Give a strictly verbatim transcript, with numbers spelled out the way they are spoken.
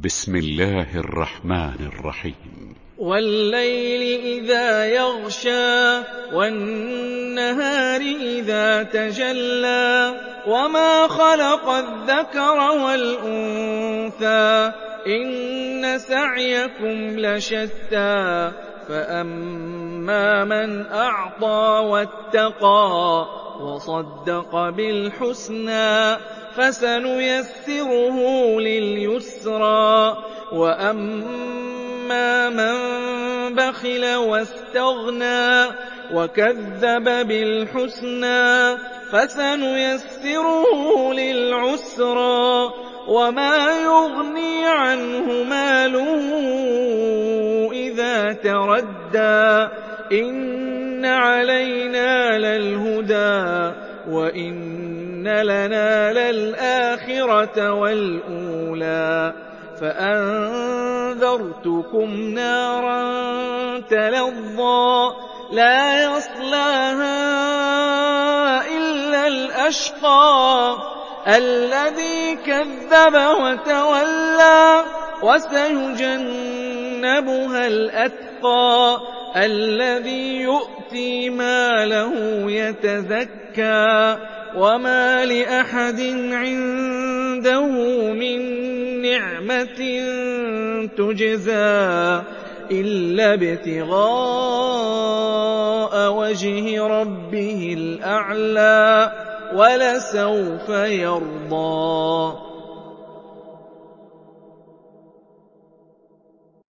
بسم الله الرحمن الرحيم. والليل إذا يغشى والنهار إذا تجلى وما خلق الذكر والأنثى إن سعيكم لشتى فأما من أعطى واتقى وصدق بالحسنى فسنيسره لليسرى وأما من بخل واستغنى وكذب بالحسنى فسنيسره للعسرى وما يغني عنه ماله إذا تردى إن علينا للهدى وإن لنا للآخرة والأولى فأنذرتكم نارا تلظى لا يصلاها إلا الأشقى الذي كذب وتولى وسيجنبها الأتقى الذي يؤتي ماله يتزكى وما لأحد عنده من نعمة تجزى إلا ابتغاء وجه ربه الأعلى ولسوف يرضى.